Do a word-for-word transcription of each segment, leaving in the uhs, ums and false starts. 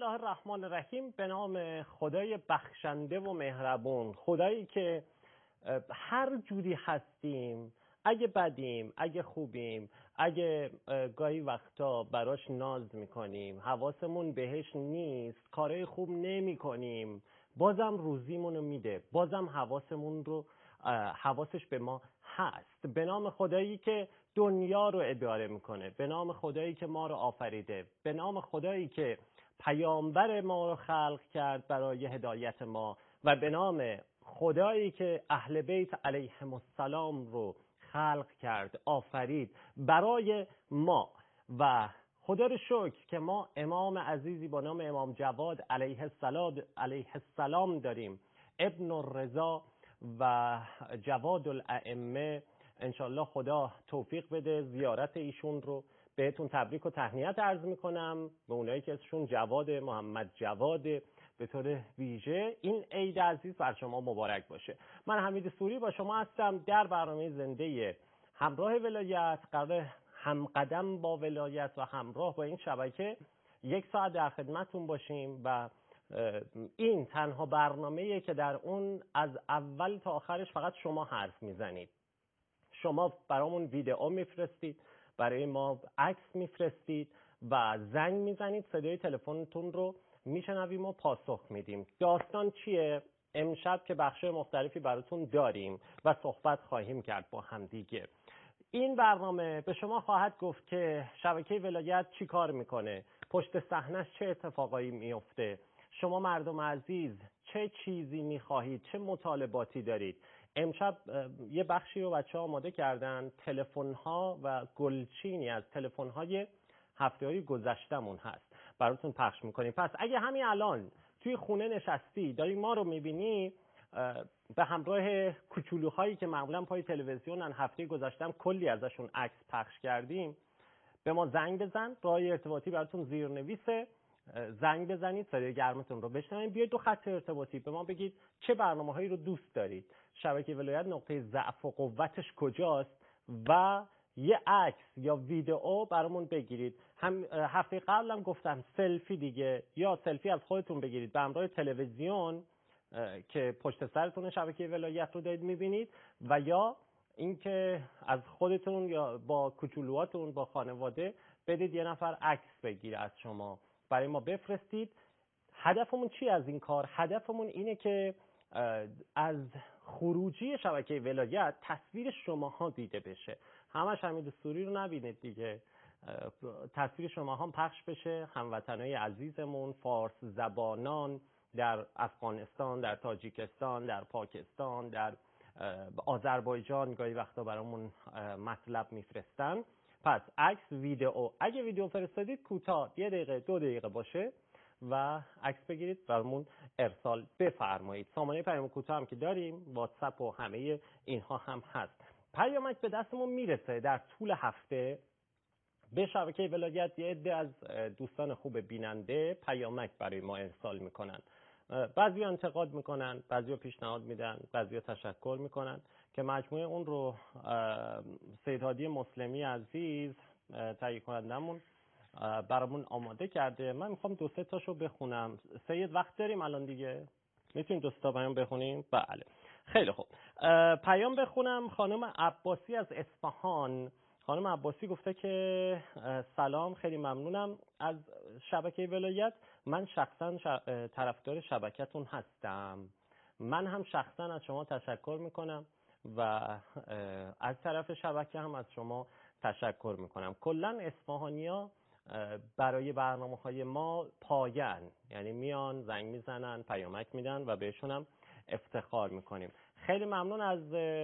الله الرحمن الرحیم. به نام خدای بخشنده و مهربون، خدایی که هر جوری هستیم، اگه بدیم، اگه خوبیم، اگه گاهی وقتا براش ناز میکنیم، حواسمون بهش نیست، کارهای خوب نمی کنیم، بازم روزیمونو میده، بازم حواسمون رو حواسش به ما هست. به نام خدایی که دنیا رو اداره میکنه، به نام خدایی که ما رو آفریده، به نام خدایی که پیامبر ما رو خلق کرد برای هدایت ما، و به نام خدایی که اهل بیت علیهم السلام رو خلق کرد، آفرید برای ما. و خدا رو شکر که ما امام عزیزی با نام امام جواد علیه السلام علیه السلام داریم، ابن الرضا و جواد الائمه. انشالله خدا توفیق بده زیارت ایشون رو. بهتون تبریک و تهنیت عرض میکنم به اونایی که اسمشون جواد، محمد جواد. به طور ویژه این عید عزیز بر شما مبارک باشه. من حمید سوری با شما هستم در برنامه زنده همراه ولایت. قرار همقدم با ولایت و همراه با این شبکه یک ساعت در خدمتون باشیم و این تنها برنامه‌ایه که در اون از اول تا آخرش فقط شما حرف میزنید. شما برامون ویدئو میفرستید، برای ما عکس میفرستید و زنگ میزنید، صدای تلفنتون رو میشنویم و پاسخ میدیم. داستان چیه؟ امشب که بخش مختلفی براتون داریم و صحبت خواهیم کرد با همدیگه. این برنامه به شما خواهد گفت که شبکه ولایت چی کار میکنه، پشت صحنه‌اش چه اتفاقایی میفته، شما مردم عزیز چه چیزی میخواهید، چه مطالباتی دارید. امشب یه بخشی رو بچه ها آماده کردن، تلفن‌ها و گلچینی از تلفن‌های هفته‌های گذشتمون هست، براتون پخش میکنیم. پس اگه همین الان توی خونه نشستی داری ما رو میبینی، به همراه کوچولوهایی که معمولا پای تلویزیونن، هفته گذشتم کلی ازشون عکس پخش کردیم، به ما زنگ بزن. راه ارتباطی براتون زیرنویسه، زنگ بزنید، صدای گرمتون رو بشنوید. بیاید دو خط ارتباطی به ما بگید چه برنامه‌هایی رو دوست دارید، شبکه ولایت نقطه ضعف و قوتش کجاست، و یه عکس یا ویدئو برامون بگیرید. هم هفته قبلم گفتم سلفی دیگه، یا سلفی از خودتون بگیرید به همراه تلویزیون که پشت سرتون شبکه ولایت رو دارید میبینید، و یا اینکه از خودتون یا با کوچولوهاتون با خانواده بدید یه نفر عکس بگیره از شما، برای ما بفرستید. هدفمون چی از این کار؟ هدفمون اینه که از خروجی شبکه ولایت تصویر شماها دیده بشه. همش حمید سوری رو نبینید دیگه، تصویر شماها پخش بشه. هموطنای عزیزمون فارس زبانان در افغانستان، در تاجیکستان، در پاکستان، در آذربایجان گاهی وقتا برامون مطلب میفرستن. پس عکس، ویدئو، اگه ویدئو فرستادید کوتاه یه دقیقه دو دقیقه باشه و عکس بگیرید برامون ارسال بفرمایید. سامانه پیام کوتاه هم که داریم، واتساپ و همه اینها هم هست. پیامک به دستمون میرسه در طول هفته به شبکه ولایت. یه عده از دوستان خوب بیننده پیامک برای ما ارسال میکنن، بعضی انتقاد میکنن، بعضی پیشنهاد میدن، بعضی تشکر میکنن که مجموعه اون رو سید هادی مسلمی عزیز تهیه کنندمون برامون آماده کرده. من میخوام دو سه تاشو بخونم. سید وقت داریم الان دیگه؟ میتونیم دو تا پیام بخونیم؟ بله خیلی خوب. پیام بخونم. خانم عباسی از اصفهان. خانم عباسی گفته که سلام، خیلی ممنونم از شبکه ولایت. من شخصا طرفدار شبکتون هستم. من هم شخصا از شما تشکر میکنم و از طرف شبکه هم از شما تشکر میکنم. کلا اصفهانیا برای برنامه‌های ما پایان، یعنی میان زنگ میزنن، پیامک میدن و بهشون هم افتخار میکنیم. خیلی ممنون از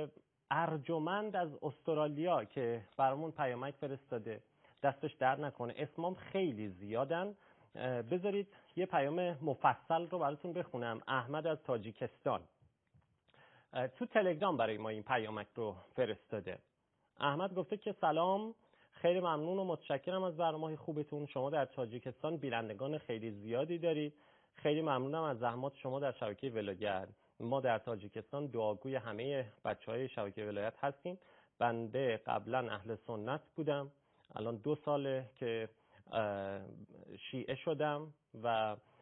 ارجمند از استرالیا که برامون پیامک فرستاده، دستش در نکنه. اسمام خیلی زیادن، بذارید یه پیام مفصل رو براتون بخونم. احمد از تاجیکستان تو تلگرام برای ما این پیامک رو فرستاده. احمد گفته که سلام، خیلی ممنون و متشکرم از برنامه‌های خوبتون. شما در تاجیکستان بینندگان خیلی زیادی دارید. خیلی ممنونم از زحمات شما در شبکه ولایت. ما در تاجیکستان دعاگوی همه بچه‌های شبکه ولایت هستیم. بنده قبلا اهل سنت بودم، الان دو ساله که شیعه شدم و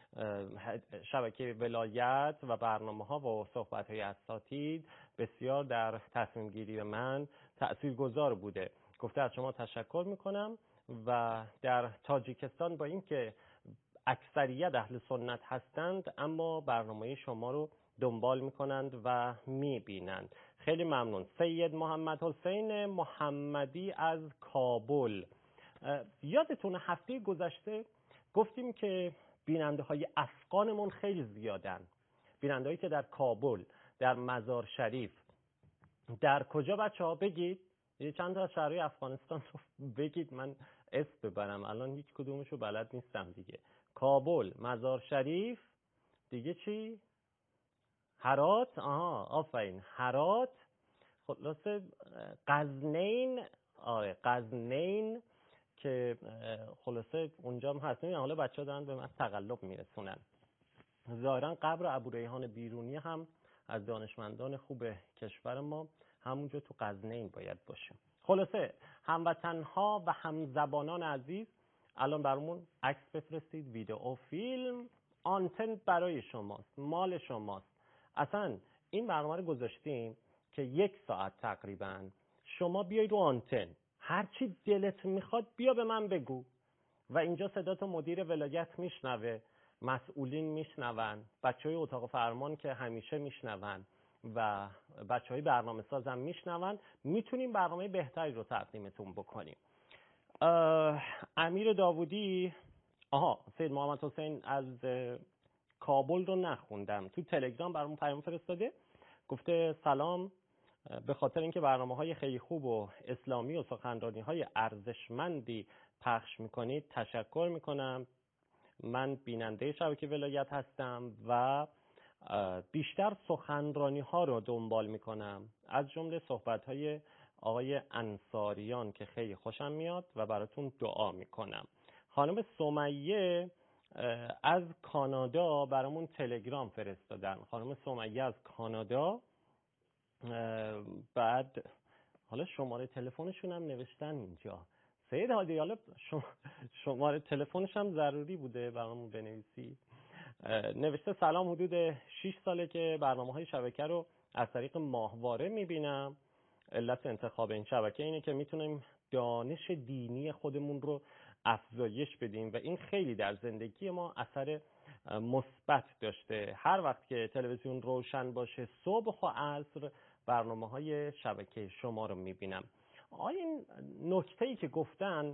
شبکه ولایت و برنامه ها و صحبت های اساتید بسیار در تصمیم گیری من تأثیرگذار بوده. گفته از شما تشکر میکنم و در تاجیکستان با اینکه اکثریت اهل سنت هستند اما برنامه شما رو دنبال میکنند و میبینند. خیلی ممنون. سید محمد حسین محمدی از کابل. یادتون هفته گذشته گفتیم که بیننده های افغانمون خیلی زیادن، بیننده هایی که در کابل، در مزار شریف، در کجا بچه ها بگید؟ یه چند تا از شهرهای افغانستان رو بگید، من اسم ببرم الان هیچ کدومشو بلد نیستم دیگه. کابل، مزار شریف، دیگه چی؟ هرات. آها آفرین، هرات. خلاصه غزنین. آره غزنین که خلاصه اونجا هم هست. حالا بچه‌ها دارن به من تقلب میرسونن. ظاهرا قبر ابوریحان بیرونی هم از دانشمندان خوب کشور ما همونجا تو غزنین باید باشه. خلاصه هموطنها و همزبانان عزیز الان برامون عکس بفرستید، ویدئو، فیلم. آنتن برای شماست، مال شماست. اصلا این برنامه رو گذاشتیم که یک ساعت تقریبا شما بیای رو آنتن، هر چی دلت میخواد بیا به من بگو و اینجا صدات مدیر ولایت میشنوه، مسئولین میشنون، بچهای اتاق فرمان که همیشه میشنون و بچهای برنامه سازم میشنون. میتونیم برنامه بهتری رو تقدیمتون بکنیم. امیر داوودی، آها سید محمد حسین از کابل رو نخوندم، تو تلگرام برامون پیام فرستاده، گفته سلام، به خاطر اینکه برنامه‌های خیلی خوب و اسلامی و سخنرانی‌های ارزشمندی پخش می‌کنید تشکر می‌کنم. من بیننده شبکه ولایت هستم و بیشتر سخنرانی‌ها رو دنبال می‌کنم، از جمله صحبت‌های آقای انصاریان که خیلی خوشم میاد و براتون دعا می‌کنم. خانم سمیه از کانادا برامون تلگرام فرستادن. خانم سمیه از کانادا، بعد حالا شماره تلفنشون هم نوشتن اینجا. سید هادی حالا شماره تلفنش هم ضروری بوده برامون بنویسی. نوشته سلام، حدود شش ساله که برنامه‌های شبکه رو از طریق ماهواره میبینم. علت انتخاب این شبکه اینه که میتونیم دانش دینی خودمون رو افزایش بدیم و این خیلی در زندگی ما اثر مثبت داشته. هر وقت که تلویزیون روشن باشه صبح و عصر برنامه‌های شبکه شما رو میبینم. آیا این نکته‌ای که گفتن،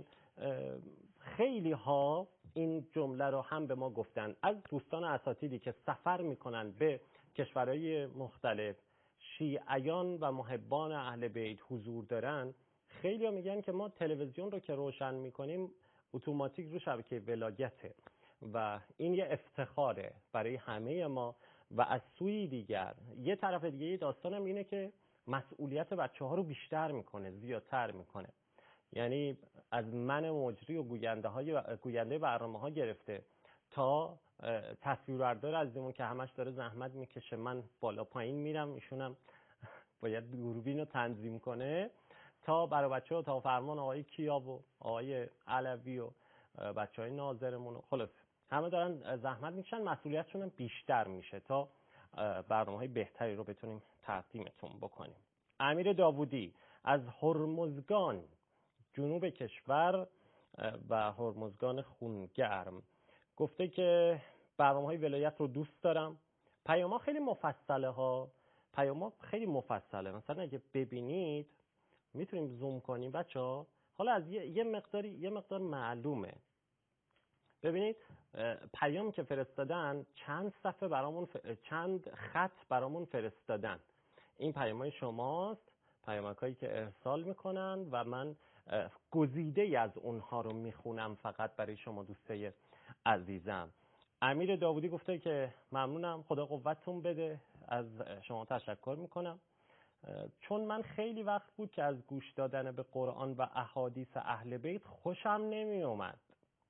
خیلی ها این جمله رو هم به ما گفتن از دوستان اساتیدی که سفر میکنن به کشورهای مختلف، شیعیان و محبان اهل بیت حضور دارن. خیلی ها میگن که ما تلویزیون رو که روشن میکنیم اتوماتیک رو شبکه ولایته و این یه افتخاره برای همه ما. و از سوی دیگر یه طرف دیگه یه داستانم اینه که مسئولیت بچه ها رو بیشتر میکنه، زیادتر میکنه. یعنی از من مجری و گوینده های گوینده برنامه ها گرفته تا تصویربردار عزیزمون که همش داره زحمت میکشه، من بالا پایین میرم، ایشونم باید دوربین رو تنظیم کنه، تا برای بچه ها تا فرمان آقای کیا و آقای علوی و بچه های ناظرمون، خلاص همه دارن زحمت میکشن، مسئولیتشون هم بیشتر میشه تا برنامه های بهتری رو بتونیم تقدیمتون بکنیم. امیر داوودی از هرمزگان، جنوب کشور و هرمزگان خونگرم، گفته که برنامه های ولایت رو دوست دارم. پیاما خیلی مفصله ها، پیاما خیلی مفصله. مثلا اگه ببینید میتونیم زوم کنیم بچه ها. حالا از یه, یه مقداری یه مقدار معلومه. ببینید پیام که فرستادن چند صفحه برامون ف... چند خط برامون فرستادن. این پیامای شماست، پیامکایی که ارسال میکنن و من گزیده ای از اونها رو میخونم فقط برای شما دوستای عزیزم. امیر داوودی گفته که ممنونم، خدا قوتتون بده، از شما تشکر میکنم. چون من خیلی وقت بود که از گوش دادن به قرآن و احادیث اهل بیت خوشم نمی اومد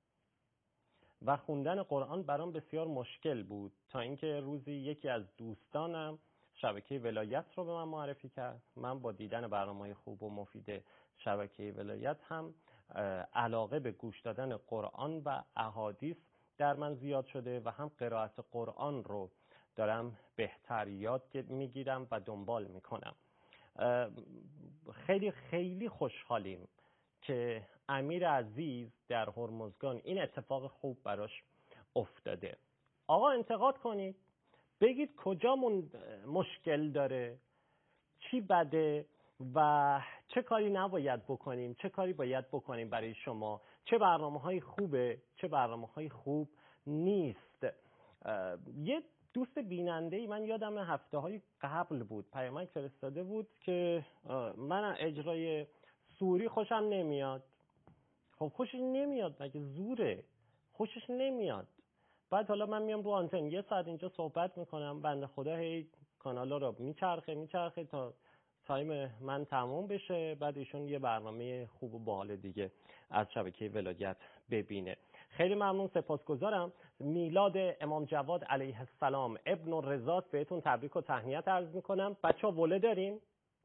و خوندن قرآن برام بسیار مشکل بود، تا اینکه روزی یکی از دوستانم شبکه ولایت رو به من معرفی کرد. من با دیدن برنامه‌های خوب و مفید شبکه ولایت هم علاقه به گوش دادن قرآن و احادیث در من زیاد شده و هم قرائت قرآن رو دارم بهتر یاد میگیرم و دنبال میکنم. خیلی خیلی خوشحالیم که امیر عزیز در هرمزگان این اتفاق خوب براش افتاده. آقا انتقاد کنید، بگید کجا مشکل داره، چی بده و چه کاری نباید بکنیم، چه کاری باید بکنیم برای شما، چه برنامه‌های خوبه، چه برنامه‌های خوب نیست. یه دوست بیننده‌ای من یادم هفته‌های قبل بود پیامک فرستاده بود که من اجرای سوری خوشم نمیاد. خب خوشش نمیاد مگه زوره؟ خوشش نمیاد. بعد حالا من میام رو آنتن یه ساعت اینجا صحبت میکنم، بنده خدا هی کانالا رو میچرخه میچرخه تا تایم من تموم بشه، بعد ایشون یه برنامه خوب و باحال دیگه از شبکه ولایت ببینه. خیلی ممنون، سپاسگزارم. میلاد امام جواد علیه السلام ابن الرضا بهتون تبریک و تهنیت عرض میکنم. بچه‌ها وله داریم؟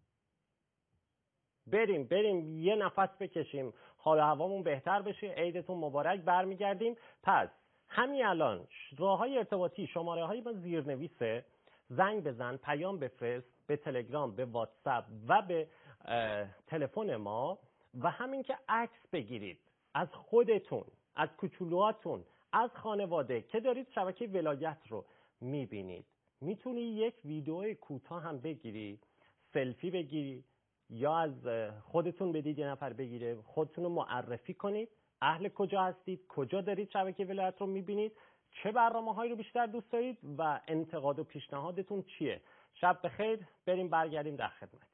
بریم بریم یه نفس بکشیم، حال هوامون بهتر بشه. عیدتون مبارک. برمیگردیم. پس همین الان راههای ارتباطی، شماره های ما زیرنویسه، زنگ بزن، پیام بفرست به تلگرام، به واتساپ و به تلفن ما، و همین که عکس بگیرید از خودتون، از کوچولوهاتون، از خانواده که دارید شبکه ولایت رو میبینید. میتونی یک ویدیو کوتاه هم بگیری، سلفی بگیری، یا از خودتون بدید یه نفر بگیره، خودتون رو معرفی کنید، اهل کجا هستید، کجا دارید شبکه ولایت رو میبینید، چه برنامه‌هایی رو بیشتر دوست دارید و انتقاد و پیشنهادتون چیه. شب بخیر. بریم برگردیم در خدمت.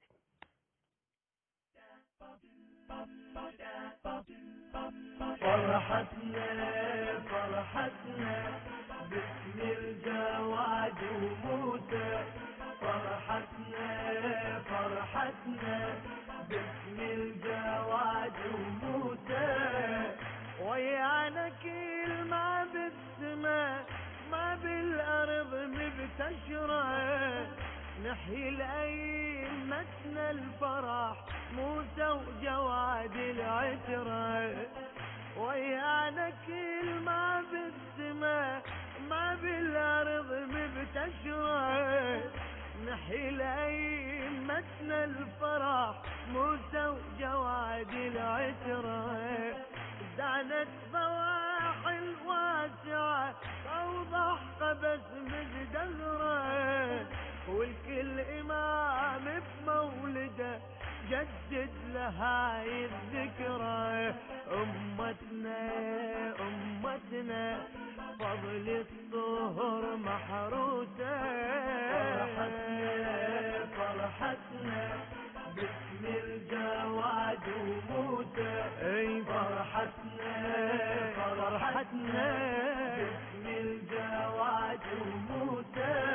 فرحتنا فرحتنا باسم الجواد وموسى، فرحتنا فرحتنا باسم الجواد وموسى، ويانا كل ما بالسماء ما بالارض مبتشره، نحيي لأئمتنا الفرح موسى وجواد العترة، ويانا كل ما بالسماء ما بالأرض مبتشرة، نحيي لأئمتنا الفرح موسى وجواد العترة، دانت فواحل واسعة أوضح قبس مزدهرة، والكل إمام بمولده جدد لهاي الذكرى، أمتنا أمتنا فضل الطهر محروسة، فرحتنا فرحتنا باسم الجواد وموسى، اي فرحتنا فرحتنا باسم الجواد وموسى،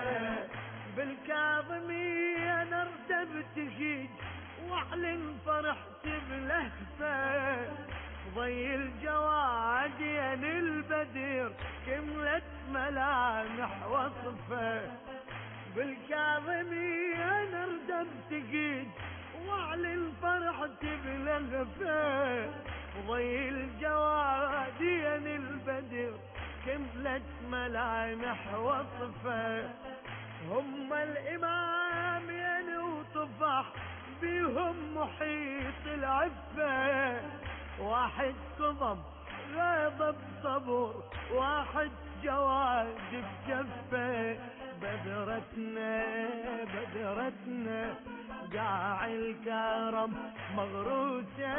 بالكاظمية نرتب تشيج واعلن فرحت بلهفة، ضي الجواد ين البدير كملت ملامح وصفه، بالكاظمية نرتب تشيج واعلن فرحت بلهفة، ضي الجواد ين البدير كملت ملامح وصفه، هم الإمام ينوطفح بهم محيط العفة، واحد كظم غضب صبر واحد جواد بجفة، بدرتنا بدرتنا قاع الكرم مغروسة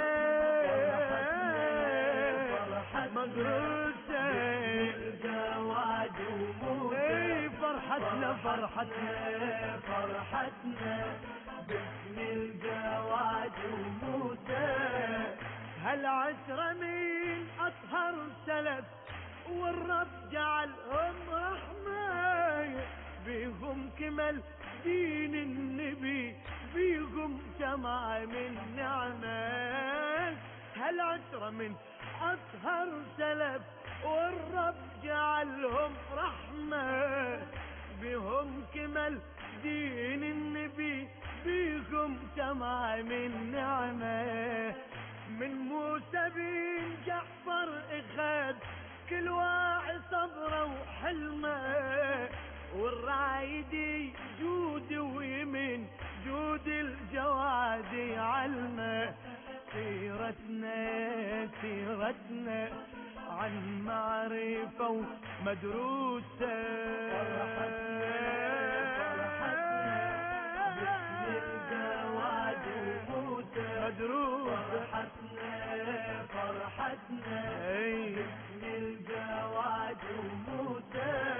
مغروسة، الجواد وموسى، فرحتنا فرحتنا فرحتنا باسم الجواد وموسى، هالعشرة من أطهر سلف والرب جعلهم رحمة، بيهم كمل دين النبي بيهم تمام النعمة، هالعشرة من أطهر سلف والرب جعلهم رحمة، بهم كمل دين النبي بيهم تمام النعمة، من موسى بن جعفر اخذ كل واحد بعيدي جود ويمين جود الجواد علمه سيرتنا سيرتنا عن معرفة ومدروسة مدروسة فرحتنا فرحتنا باسم الجواد وموسى.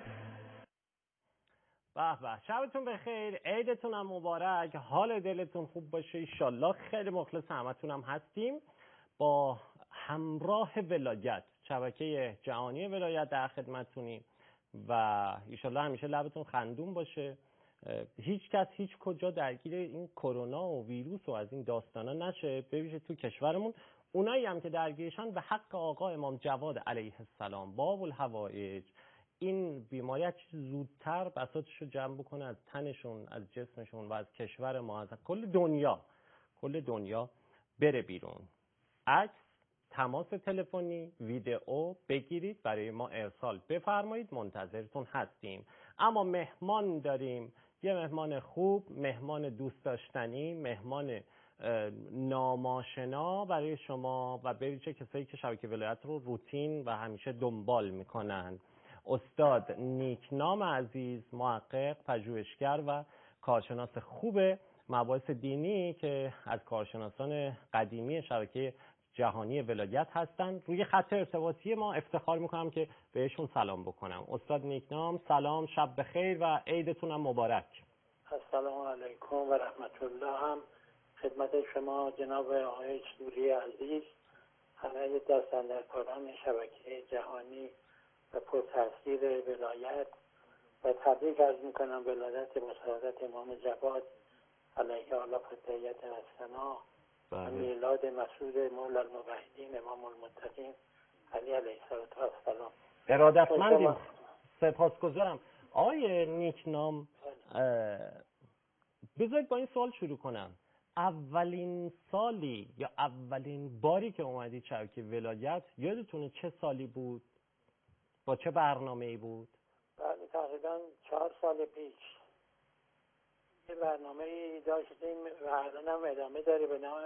به به، شبتون بخیر، عیدتون هم مبارک، حال دلتون خوب باشه ایشالله. خیلی مخلص همتون هم هستیم. با همراه ولایت، شبکه جهانی ولایت در خدمتتونیم و ایشالله همیشه لبتون خندون باشه. هیچ کس هیچ کجا درگیر این کرونا و ویروس و از این داستانا نشه، ببینید تو کشورمون اونایی هم که درگیرشن به حق آقا امام جواد علیه السلام باب الحوائج این بیماری زودتر بساطش رو جمع بکنه از تنشون، از جسمشون و از کشور ما، از کل دنیا کل دنیا بره بیرون. عکس، تماس تلفنی، ویدئو بگیرید برای ما ارسال بفرمایید، منتظرتون هستیم. اما مهمان داریم، یه مهمان خوب، مهمان دوست داشتنی، مهمان ناماشنا برای شما و برای چه کسایی که شبکه ولایت رو روتین و همیشه دنبال میکنن. استاد نیکنام عزیز، محقق، پژوهشگر و کارشناس خوب مباحث دینی که از کارشناسان قدیمی شبکه جهانی ولایت هستند، روی خط ارتباطی ما افتخار میکنم که بهشون سلام بکنم. استاد نیکنام سلام، شب بخیر و عیدتون هم مبارک. السلام علیکم و رحمت الله. هم خدمت شما جناب آقای سوری عزیز، همه دستاندرکاران شبکه جهانی و پرتاثیر ولایت و تبریک عرض میکنم ولادت مساعدت امام جواد علیه الله فتحیت السنا و میلاد مسعود مولا الموحدین امام المتقین علی علیه السلام. ارادتمندیم، سپاسگزارم. آقای نیکنام، بذارید با این سوال شروع کنم. اولین سالی یا اولین باری که اومدید شبکه ولایت یادتونه چه سالی بود؟ با چه برنامه‌ای بود؟ بله، تقریبا چهار سال پیش یه برنامه‌ای داشتیم و الانم ادامه داره به نام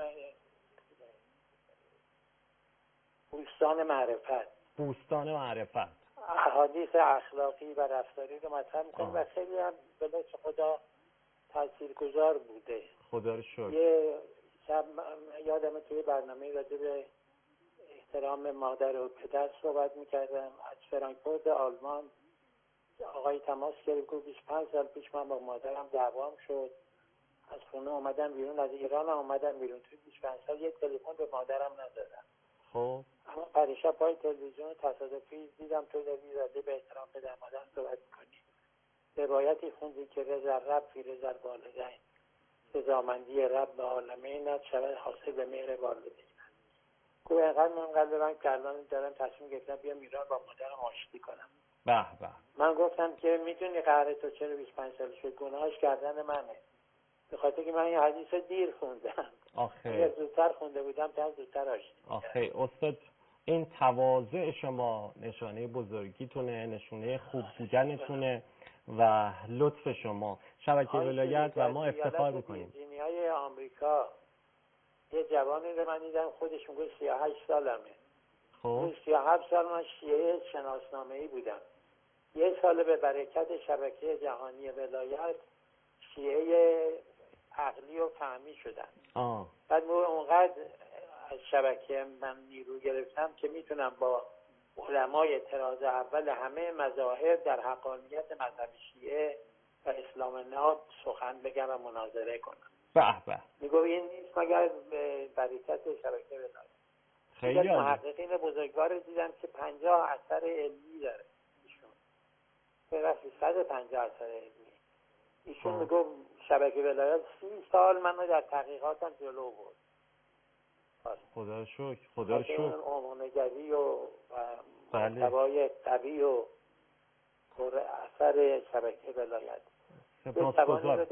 بوستان معرفت. بوستان معرفت احادیث اخلاقی و رفتاری رو مطرح می‌کنیم و خیلی هم به لطف خدا تاثیرگذار بوده. خدا رو شکر. یه شب یادمه توی برنامه راجع به احترام مادر و پدر صحبت می‌کردم. از فرانکفورت آلمان آقای تماس گرفت، گفت بیست و پنج سال پیش من با مادرم دعوام شد، از خونه اومدم بیرون، از ایران اومدم بیرون، توی بیست و پنج سال یک تلفن به مادرم نزدم. خب اما پریشب پای تلویزیون تصادفی دیدم تو داری راجع به احترام پدر مادر صحبت می‌کنی. روایتی خوندی که رضا رب فی رضا والدین، رضامندی رب به عالمین نه شود حاصل به مهر والدین. گویا اینقدر من قلب من که الان دارم تصمیم گرفتم بیام ایران با مادرم آشتی کنم. به به. من گفتم که میدونی قهر تو چرا بیست و پنج سال شد؟ گناهش کردن منه، به خاطر که من این حدیث دیر خوندم. آخه اگر زودتر خونده بودم تا زودتر آشتی. آخه استاد، این تواضع شما نشانه بزرگیتونه، نشونه خوب بودنتونه و لطف شما. شبکه ولایت و ما افتخار میکنیم. ویرجینیای آمریکا یه جوانی رو من دیدم، خودش میگه سی و هشت سالمه. خب سی و هفت سال من شیعه شناسنامه‌ای بودم. یه سال به برکت شبکه جهانی ولایت شیعه عقلی و فهمی شدم. آه. بعد اونقدر از شبکه من نیرو گرفتم که میتونم با علمای طراز اول همه مذاهب در حقانیت مذهب شیعه و اسلام ناب سخن بگم و مناظره کنم. به به. میگو این نیست مگر به برکت شبکه ولایت. خیلی عالی. محققین بزرگوار رو دیدم که پنجاه اثر علمی داره ایشون، به صد و پنجاه اثر علمی. ایشون میگو شبکه ولایت سی سال منو در تحقیقاتم جلو برد. خدا رو شکر، خدا رو شکر. عموم‌نگری و بله. محتوای قوی و پر اثر شبکه ولایت. سپاسگزارم.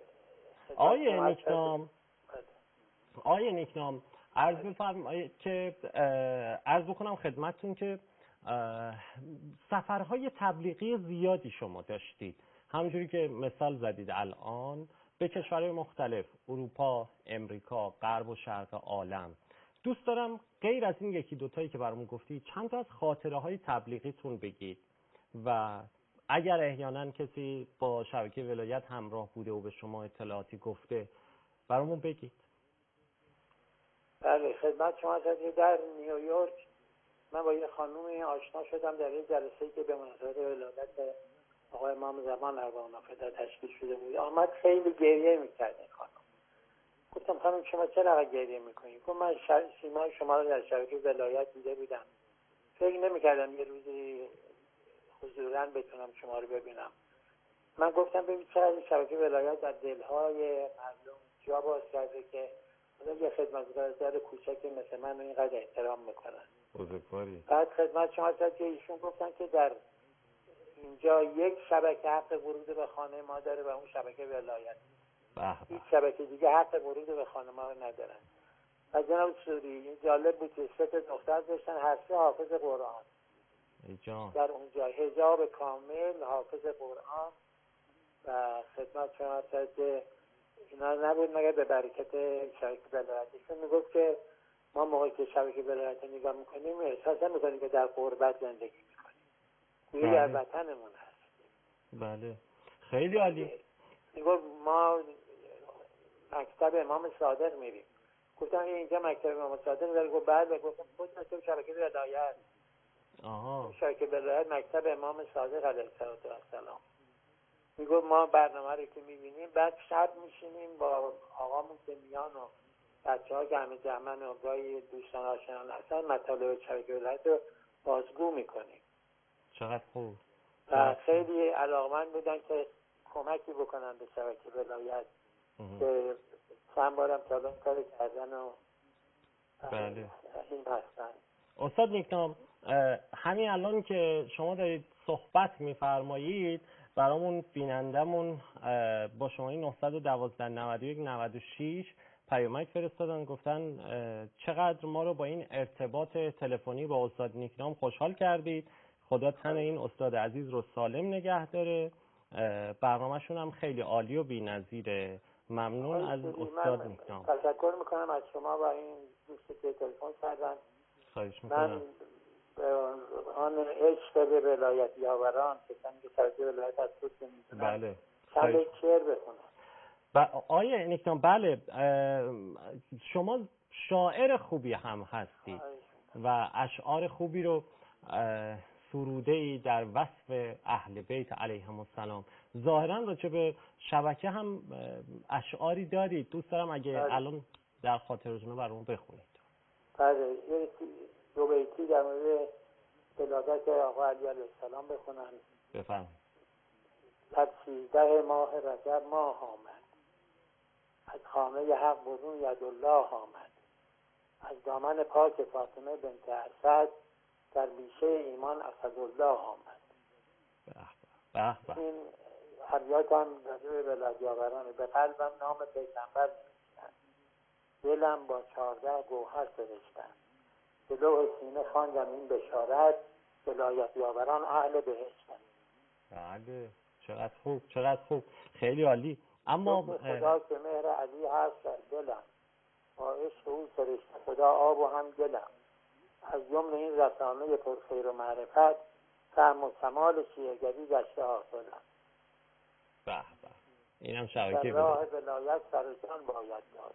آیه نیکنام، آیه نیکنام عرض بفرمایید که عرض بکنم خدمتتون که سفرهای تبلیغی زیادی شما داشتید، همونجوری که مثال زدید الان به کشورهای مختلف، اروپا، امریکا، غرب و شرق عالم. دوست دارم غیر از این یکی دوتایی که برامون گفتید چند تا از خاطره های تبلیغیتون بگید و اگر احیانا کسی با شبکه ولایت همراه بوده و به شما اطلاعاتی گفته برامون بگید. بله خدمت شما هستم. در نیویورک من با یه خانومی آشنا شدم در یه جلسه‌ای که به مناسبت ولادت آقای امام زمان ارواح نافذه تشکیل شده بود. آمد خیلی گریه می‌کرد این خانم. گفتم خانم شما چرا گریه می‌کنید؟ گفت من سیمای شما رو در شبکه ولایت دیده بودم. فکر نمی‌کردم یه روزی حضوراً بتونم شما رو ببینم. من گفتم ببین چرا این شبکه ولایت در دل‌های مردم جا باز کرده که یه خدمتگزار کوچکی مثل من رو اینقدر احترام میکنن. بزرگواری. بعد خدمت شما هست که ایشون گفتن که در اینجا یک شبکه حق ورود به خانه ما داره و اون شبکه ولایت. هیچ شبکه دیگه حق ورود به خانه ما رو ندارن. و جناب سوری این جالب بود که سه تا دختر داشتن، هر سه حافظ قرآن. در اونجا حجاب کامل، حافظ قرآن. و خدمت شما هست که اینا نبود مگر به برکت شبکه ولایت. ایشون میگفت که ما موقعی که شبکه ولایت نگاه میکنیم احساس نمیکنیم که در غربت زندگی میکنیم، گویی در وطنمون هست. بله خیلی عالی. میگفت ما مکتب امام صادق میریم. گفتم اینجا مکتب امام صادق داره؟ گفت بله. گفتم خود مکتب شبکه ولایت. آها. شبکه ولایت مکتب امام صادق علیه السلام. میگفت ما برنامه رو که میبینیم بعد شب میشینیم با آقامون که میان و بچه ها که همه جمعن و گاهی دوستان آشنان هستن مطالب شبکه ولایت رو بازگو میکنیم. چقدر خوب. و خیلی علاقمند بودن که کمکی بکنن به شبکه ولایت که چند بارم سالان کار کردن و بله. این هستن. استاد نیکنام همین الان که شما دارید صحبت میفرمایید برامون بینندمون با شماره نه یک دو نود و یک نود و شش پیامک فرستادن، گفتن چقدر ما رو با این ارتباط تلفنی با استاد نیکنام خوشحال کردید، خدا تن این استاد عزیز رو سالم نگه داره، برنامه‌شون هم خیلی عالی و بی‌نظیره. ممنون از استاد نیکنام. تشکر میکنم از شما و این دوستی که تلفن کردن. خواهش میکنم. من به آن عشق به ولایت یاوران که که شبکه ولایت از خود میدونم بله چند شعر بخونم. ب... آیه نیکنام بله شما شاعر خوبی هم هستی و اشعار خوبی رو سروده ای در وصف اهل بیت علیهم السلام. ظاهرا راجع به شبکه هم اشعاری دارید، دوست دارم اگه بله. الان در خاطرتون برامون بخونید. بله دو بیتی در مورد ولادت آقا علی علیه السلام بخونن. بفرمایید. در سیزده ماه رجب ماه آمد، از خانه حق برون یدالله آمد، از دامن پاک فاطمه بنت اسد در بیشه ایمان اسدالله آمد. به به. این ابیات هم راجع به ولایت یاورانه. به قلبم نام پیغمبر نوشتن، دلم با چارده گوهر سرشتن، به لوح سینه خواندم این بشارت، ولایت یاوران اهل بهشتن. بله چقدر خوب چقدر خوب، خیلی عالی. اما خدا که مهر علی هست در دلم، با عشق او سرشته خدا آب و هم گلم، از یمن این رسانه پر خیر و معرفت، فهم و کمال شیعه‌گری گشته حاصلم. به به. اینم شبکه در راه ولایت سرجان باید داد،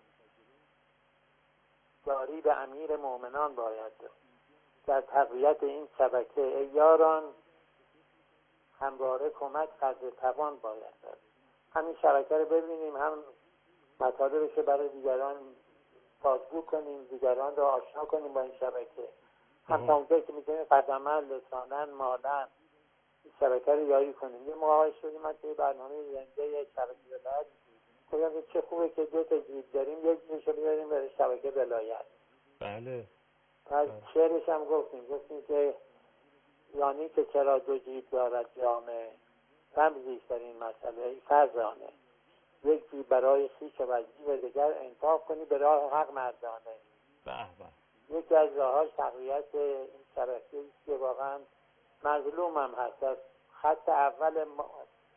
جاری به امیر مؤمنان باید داد، در تقویت این شبکه ای یاران، همواره کمک قدر توان باید داد. همین شبکه رو ببینیم، هم مطالبش برای دیگران بازگو کنیم، دیگران رو آشنا کنیم با این شبکه، هم تا اونجایی که میتونیم قدمن، لسانن، مالن این شبکه رو یاری کنیم. یه موقعی شدیم من توی برنامه زنده شبکه ولایت گفتم چه خوبه که دو تا جیب داریم، یک جیبشو بیاریم برای شبکه ولایت. بله. از شعرش هم گفتیم گفتیم که یعنی که چرا دو جیب دارد جامعه، رمزیش در این مسئله ای فرزانه، یک جیب برای خویش و جیب دیگر انفاق کنی به راه حق مردانه. به به. یکی از راهاش تقویت این شبکه است که واقعا مظلوم هم هست. از خط اول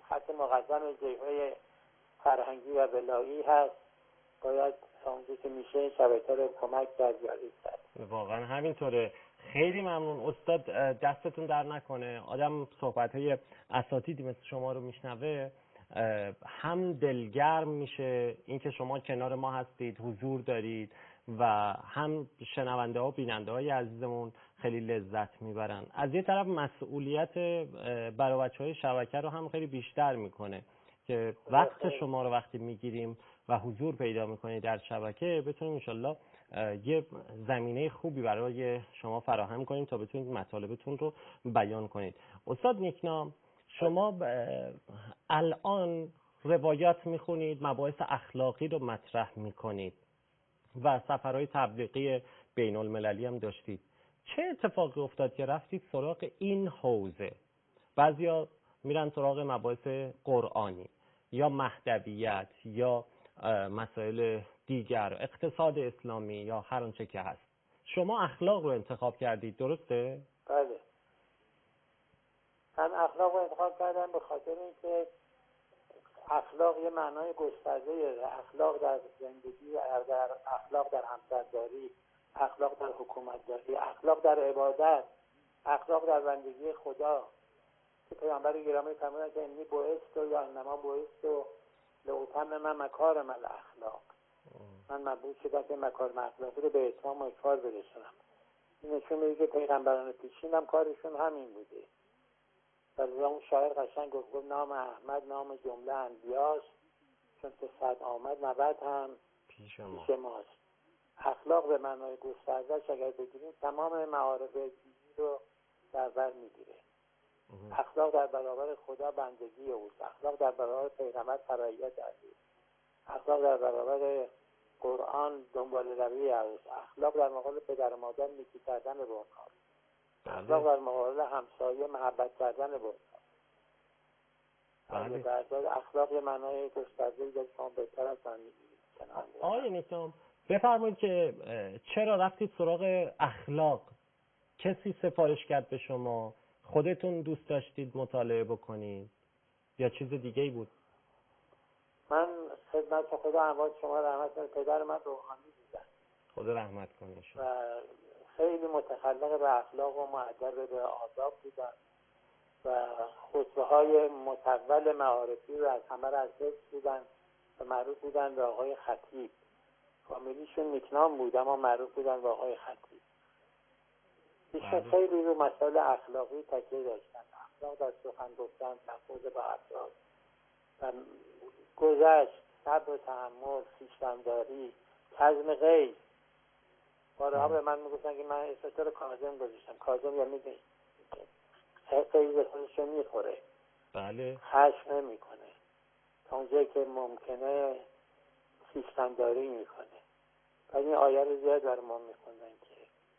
خط مقدم جیوه فرهنگی و ولایی هست. باید اونجا که میشه شبکه رو کمک کرد یاری کرد. واقعا همینطوره. خیلی ممنون استاد، دستتون در نکنه. آدم صحبت‌های اساتیدی مثل شما رو میشنوه هم دلگرم میشه اینکه شما کنار ما هستید، حضور دارید و هم شنونده ها و بیننده های عزیزمون خیلی لذت میبرن. از یه طرف مسئولیت برای بچه‌های شبکه رو هم خیلی بیشتر میکنه که وقت شما رو وقتی میگیریم و حضور پیدا میکنید در شبکه بتونیم انشالله یه زمینه خوبی برای شما فراهم کنیم تا بتونید مطالبتون رو بیان کنید. استاد نیکنا، شما الان روایات میخونید، مباحث اخلاقی رو مطرح میکنید و سفرهای تبلیغی بین المللی هم داشتید. چه اتفاقی افتاد که رفتید سراغ این حوزه؟ بعضیا میرن سراغ مباحث قرآنی یا مهدویت یا مسائل دیگر، اقتصاد اسلامی یا هر آنچه که هست. شما اخلاق رو انتخاب کردید، درسته؟ بله، من اخلاق رو انتخاب کردم به خاطر اینکه اخلاق یه معنای گسترده، اخلاق در زندگی، در اخلاق در همسرداری، اخلاق در حکومتداری، اخلاق در عبادت، اخلاق در بندگی خدا. که پیامبر گرامی فرمودن که انی بعثت یا انما بعثت لأتمم مکارم الاخلاق. من مبعوث شدم که مکارم اخلاقی رو به اتمام و اکمال برسونم. این نشون میده که پیغمبران پیشین هم کارشون همین بوده. ولی اون شاعر قشنگ گفت نام احمد نام جمله انبیاست، چون که صد آمد نود هم پیش ماست. اخلاق به معنای گسترده‌اش اگر بگیریم تمام معارف دینی رو در بر میگیره. اخلاق در برابر خدا بندگی اوست، اخلاق در برابر پیغمبر فرایت اوست، اخلاق در برابر قرآن دنبال روی اوست، اخلاق در مقابل پدر و مادر نیکی کردن به اونها، اخلاق در مقابل همسایه محبت کردن به اونها. بعد اخلاق یه معنای گسترده‌ای داره، شما بهتر از من می‌دونید. آقای نیکنا بفرمایید که چرا رفتید سراغ اخلاق؟ کسی سفارش کرد به شما؟ خودتون دوست داشتید مطالعه بکنید یا چیز دیگه ای بود؟ من خدمت خدا اموات شما رحمت کنه، پدر من روحانی بودن، خدا رحمت کنه شما، و خیلی متخلق به اخلاق و مؤدب به آداب بودن و خطبه های مطول معارفی رو از همه از حفظ بودن و معروف بودن به آقای خطیب. فامیلیشون نیکنام بود اما معروف بودن به آقای خطیب. ایشون خیلی رو مسائل اخلاقی تکیه داشتن، اخلاق در سخن گفتن، تفاوض با افراد و گذشت، صبر و تحمل، خویشتن‌داری، کظم غیظ. بارها به من میگفتن که من اسم رو کاظم گذاشتم. کاظم یعنی غیظ خودش رو میخوره، بله، خشم نمیکنه، تا اونجایی که ممکنه خویشتن‌داری میکنه. و این آیه رو زیاد برای ما میخوندن که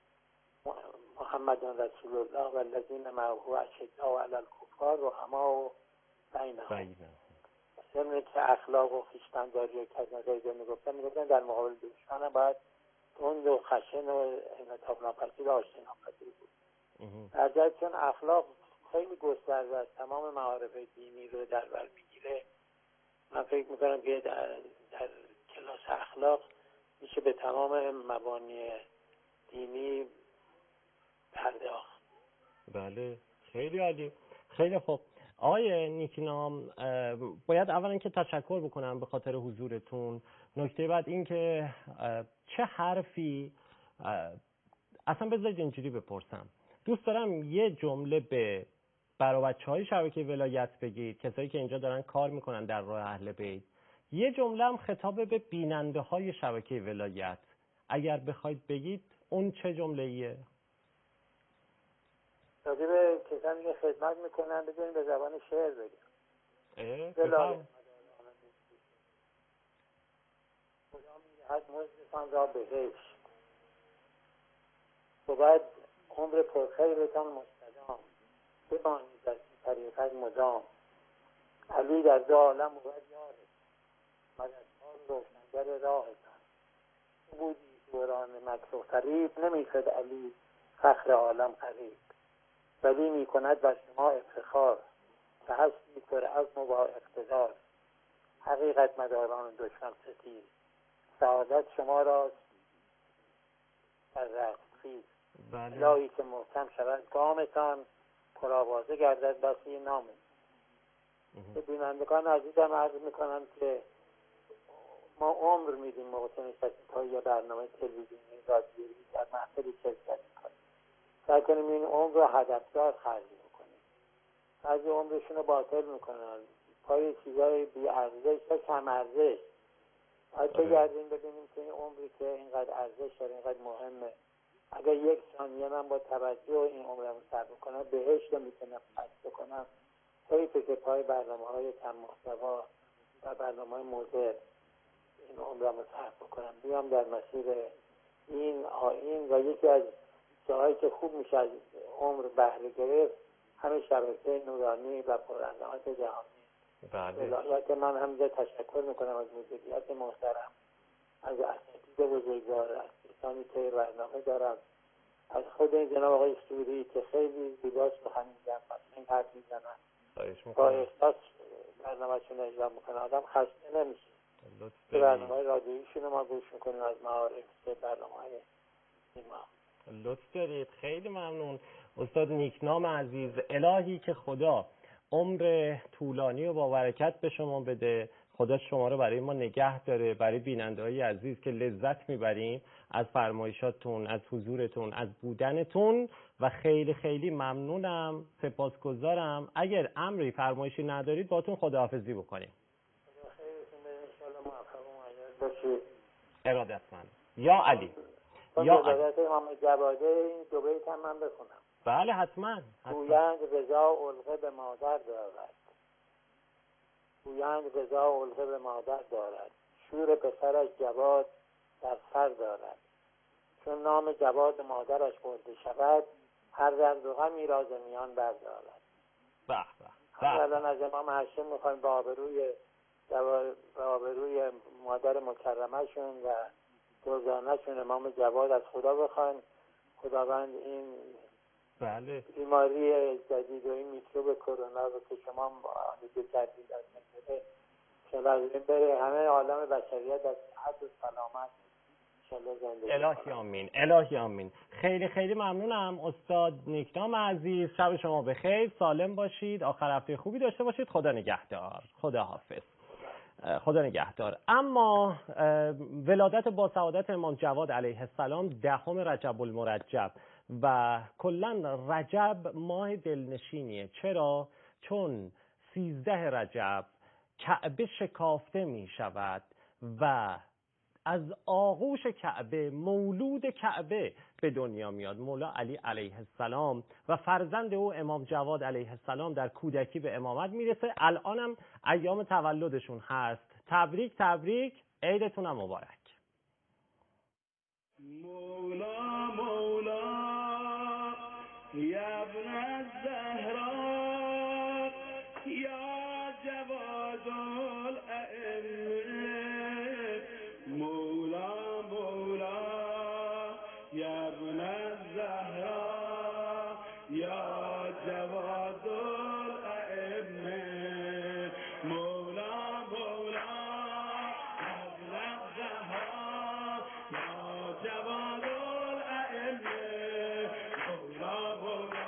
محمد رسول الله و الذین معه اشداء علی الکفار رحماء بینهم. ضمن که اخلاق و خویشتن‌داری و کظم غیظ میگفتن، میگفتن در مقابل دشمن باید تند و خشن و انعطاف ناپذیر و آشتی ناپذیر بود. در جهت چون اخلاق خیلی گسترده است، تمام معارف دینی رو در بر میگیره، من فکر میکنم که در, در کلاس اخلاق میشه به تمام مبانی دینی پرداخت. بله، خیلی عالی، خیلی خوب. آقای نیکنا، باید اولا که تشکر بکنم به خاطر حضورتون. نکته بعد این که چه حرفی، اصلا بذارید اینجوری بپرسم، دوست دارم یه جمله به برای بچه‌های شبکه ولایت بگید، کسایی که اینجا دارن کار میکنن در راه اهل بیت. یه جمله هم خطاب به بیننده های شبکه ولایت اگر بخواید بگید، اون چه جمله ایه؟ راجع به کسانی که خدمت میکنن بگیم به زبان شعر بگم. بفرمایید. خدا میدهد مزدتان را بهشت، بود عمر پرخیرتان مستدام، بمانید در طریقت مدام. علی در دو عالم بود یاره، مددکار روشنگر راهتان. بودی دوران مکر و فریب، نمیشد علی فخر عالم قریب. ولی میکند بر شما افتخار، که هستی پر عزم و با اقتدار، حقیقت مداران دشمن ستیز، سعادت شما راست در رستخیز. الهی که محکم شود گامتان، پرآوازه گردد بسی نام. به بینندگان عزیزم عرض میکنم که ما عمر میدیم موقع نشستیم تا یه برنامه تلویزیونی رادیویی در محفلی شرکت میکنیم، سعی کنیم این عمر رو هدفدار خرج میکنیم. بعضی عمرشون رو باطل میکنن پای چیزای بی ارزش و کم ارزش. باید بگردیم ببینیم که این عمری که اینقدر ارزش داره، اینقدر مهمه، اگر یک ثانیه من با توجه این عمرم رو صرف کنم بهشت رو میتونم حس کنم. حیفه که پای برنامه های کم محتوا و برنامه های مضر این عمرم رو صرف کنم. بیام در مسیر این آیین و یکی از جاهایی که خوب میشه از عمر بهره گرفت همه شبکه نورانی و پررنگات جهانی. ولایت من همینجا تشکر میکنم از مدیریت محترم، از اساتید بزرگوار، از کسانی که برنامه دارم، از خود این جناب آقای سوری که خیلی زیبا سخن میگن، این حرف میزنن، با احساس برنامه‌شون اجرا میکنن، آدم خسته نمیشه. به برنامه رادیویشون ما گوش میکنیم از معارف به برنامه‌های ایما. لطف دارید، خیلی ممنون استاد نیکنام عزیز. الهی که خدا عمر طولانی و با برکت به شما بده، خدا شما رو برای ما نگه داره، برای بیننده‌های عزیز که لذت میبریم از فرمایشاتون، از حضورتون، از بودنتون و خیلی خیلی ممنونم، سپاسگزارم. اگر امری فرمایشی ندارید باتون خداحافظی بکنیم. ارادتمند. یا علی یا علی امام جواده این دو بیت هم من بخونم. بله حتما. گویند رضا علقه به مادر دارد، گویند رضا علقه به مادر دارد، شور پسرش جواد در سر دارد. چون نام جواد مادرش برده شود، هر درد و غمی را ز میان بردارد. به به. الان از امام هاشم میخوایم با آبروی با آبروی مادر مکرمه‌شون و دوزانه‌شون امام جواد از خدا بخوایم خداوند این بله بیماری جدید و این میکروب کرونا رو که شما آلوده کردید از نگره که لازم بره همه عالم بشریت در صحت و سلامت الهی آمین. الهی آمین. خیلی خیلی ممنونم استاد نیکنام عزیز. شب شما بخیر، سالم باشید، آخر هفته خوبی داشته باشید. خدا نگهدار. خدا حافظ. خدا نگهدار. اما ولادت با سعادت امام جواد علیه السلام دهم رجب المرجب و کلا رجب ماه دلنشینیه. چرا؟ چون سیزده رجب کعبه شکافته می شود و از آغوش کعبه مولود کعبه به دنیا میاد، مولا علی علیه السلام، و فرزند او امام جواد علیه السلام در کودکی به امامت میرسه. الانم ایام تولدشون هست. تبریک تبریک، عیدتونم مبارک. مولا مولا یا ابن الزهرا یا جواد الائمه، مولا مولا یا ابن الزهرا یا جواد الائمه، مولا مولا یا ابن الزهرا یا جواد الائمه، مولا مولا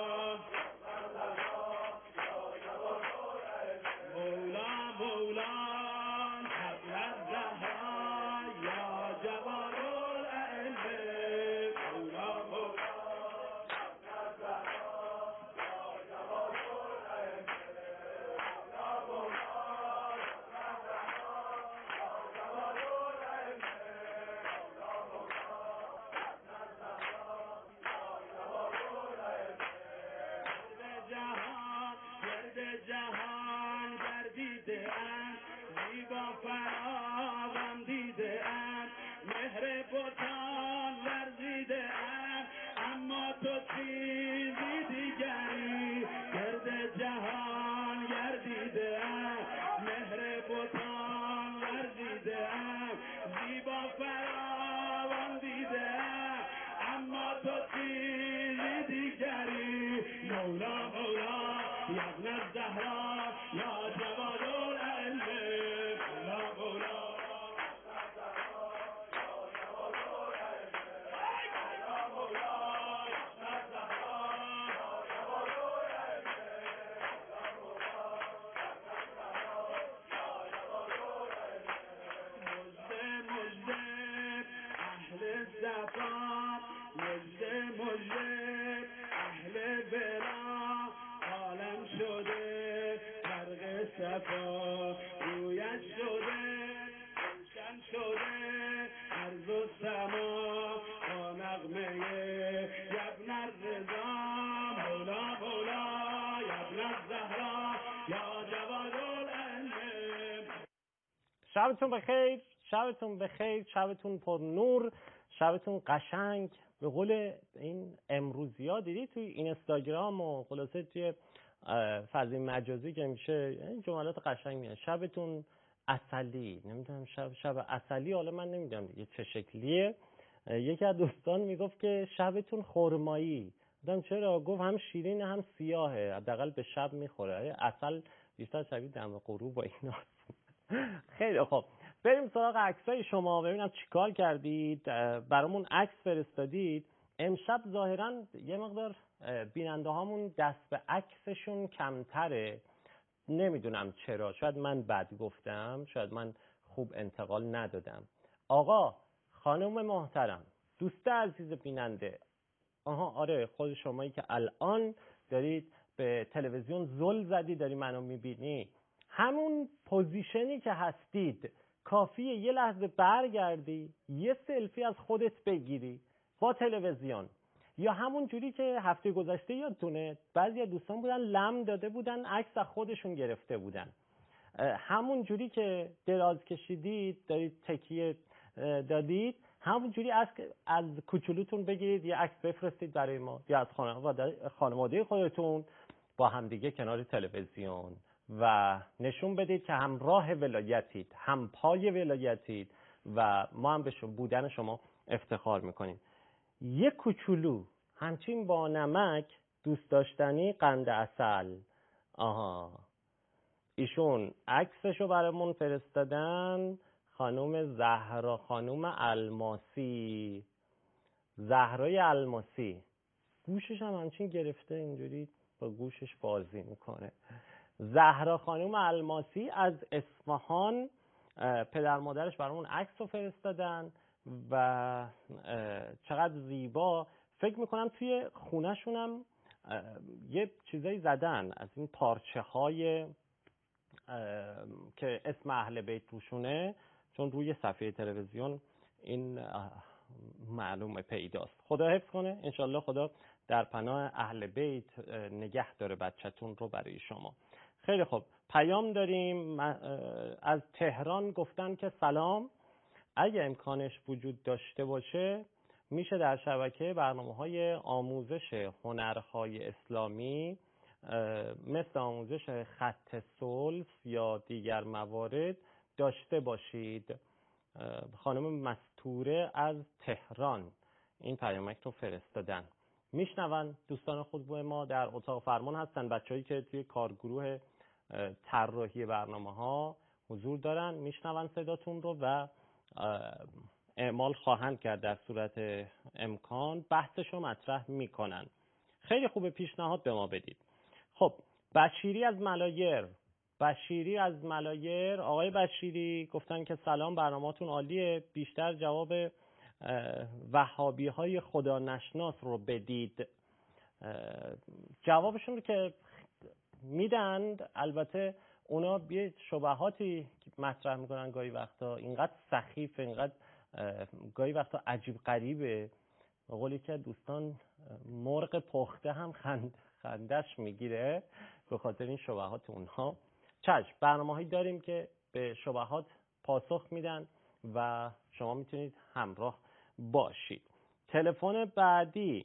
مولا مولا قبل الزهرا یا جواد الائمه، مولا مولا قبل الزهرا یا جواد الائمه، مولا مولا قبل الزهرا یا جواد الائمه، مولا مولا قبل الزهرا یا جواد الائمه. جهان گرد جهان گردیده ام، زیبا فراغم دیده ام، مهر بتان ورزیده ام، اما تو چیزی دیگری. گرد جهان گردیده ام، مهر بتان ورزیده ام، زیبا فراغم دیده ام، اما تو چیزی دیگری. مولا مولا یا ابن الزهرا صفا رویش شده روشن شده عرض و سما با نغمه یبن الرضا مولا مولا یبن الزهرا یا جواد الانم. شبتون بخیر، شبتون بخیر، شبتون پر نور، شبتون قشنگ. به قول این امروزیا دیدی توی اینستاگرام و خلاصه توی فضای مجازی که میشه این جملات قشنگ میاد. شبتون عسلی، نمیدونم شب شب عسلی، حالا من نمیدونم دیگه چه شکلیه. یکی از دوستان میگفت که شبتون خرمایی. گفتم چرا؟ گفت هم شیرین هم سیاهه، حداقل به شب میخوره. عسل بیشتر شبیه دم غروب و ایناست. خیلی خب، بریم سراغ عکسای شما ببینم چیکار کردید. برامون عکس فرستادید. امشب ظاهرا یه مقدار بیننده هامون دست به عکسشون کمتره، نمیدونم چرا. شاید من بد گفتم، شاید من خوب انتقال ندادم. آقا، خانم محترم، دوست عزیز بیننده، آها آره خود شمایی که الان دارید به تلویزیون زل زدی داری منو میبینی، همون پوزیشنی که هستید کافیه یه لحظه برگردی یه سلفی از خودت بگیری با تلویزیون، یا همون جوری که هفته گذشته یادتونه بعضی از دوستان بودن لم داده بودن عکس از خودشون گرفته بودن، همون جوری که دراز کشیدید دارید تکیه دادید همون جوری از از کوچولوتون بگیرید یه عکس بفرستید برای ما، یا از خانواده خانواده خودتون با همدیگه کنار تلویزیون و نشون بدید که همراه ولایتید، هم پای ولایتید و ما هم به بودن شما افتخار میکنیم. یک کوچولو همچین با نمک دوست داشتنی قند عسل. آها، ایشون عکسشو برامون فرستادن، خانم زهرا خانم الماسی، زهرای الماسی. گوشش هم همچین گرفته اینجوری با گوشش بازی میکنه. زهرا خانم الماسی از اصفهان، پدر مادرش برامون عکس رو فرستادن و چقدر زیبا. فکر میکنم توی خونه‌شون هم یه چیزایی زدن از این پارچه های که اسم اهل بیت روشونه، چون روی صفحه تلویزیون این معلومه پیداست. خدا حفظ کنه، انشالله خدا در پناه اهل بیت نگه داره بچه‌تون رو برای شما. خیلی خب، پیام داریم از تهران. گفتن که سلام، اگه امکانش وجود داشته باشه میشه در شبکه برنامه‌های آموزش هنرهای اسلامی مثل آموزش خط سلف یا دیگر موارد داشته باشید. خانم مستوره از تهران این پیامک رو فرستادن. میشنون دوستان خوب ما در اتاق فرمان هستن، بچه‌هایی که توی کارگروه طراحی برنامه‌ها حضور دارن، میشنون صداتون رو و اعمال خواهند کرد در صورت امکان، بحثش رو مطرح میکنن. خیلی خوب، پیشنهاد به ما بدید. خب، بشیری از ملایر، بشیری از ملایر، آقای بشیری گفتن که سلام، برنامه‌تون عالیه، بیشتر جواب وهابی های خدا نشناس رو بدید. جوابشون رو که میدند، البته اونا یه شبهاتی مطرح میکنن گاهی وقتا، اینقدر سخیف، اینقدر گاهی وقتا عجیب غریبه، به قولی که دوستان مرغ پخته هم خند خندش میگیره به خاطر این شبهات اونها. چشم، برنامه‌هایی داریم که به شبهات پاسخ میدن و شما میتونید همراه باشید. تلفن بعدی